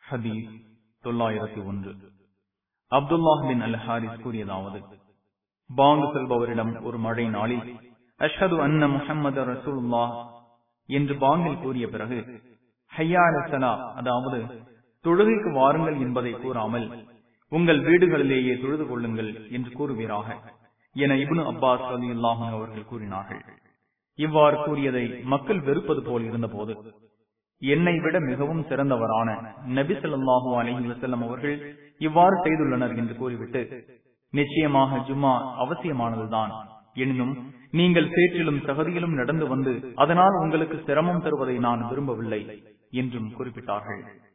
ஹதீஸ் 901. அப்துல்லாஹ் பின் அல் ஹாரிஸ் கூறியதாவது, பாங்கு செல்பவரிடம் ஒரு மழை நாளில் அஷ்ஹது அன்ன முஹம்மது ரசூலுல்லாஹ் என்று பாங்கில் கூறிய பிறகு ஹய்யா அலஸ் ஸலாஹ், அதாவது தொழுகைக்கு வாருங்கள் என்பதை கூறாமல் உங்கள் வீடுகளிலேயே தொழுது கொள்ளுங்கள் என்று கூறுவீராக என இப்னு அப்பாஸ் ரலியல்லாஹு அன்ஹு அவர்கள் கூறினார்கள். இவ்வாறு கூறியதை மக்கள் வெறுப்பது போல் இருந்த போது, என்னை விட மிகவும் சிறந்தவரான நபி ஸல்லல்லாஹு அலைஹி வஸல்லம் அவர்கள் இவ்வாறு செய்துள்ளனர் என்று கூறிவிட்டு, நிச்சயமாக ஜும்மா அவசியமானதுதான், எனினும் நீங்கள் சேற்றிலும் தகுதியிலும் நடந்து வந்து அதனால் உங்களுக்கு சிரமம் தருவதை நான் விரும்பவில்லை என்றும் குறிப்பிட்டார்கள்.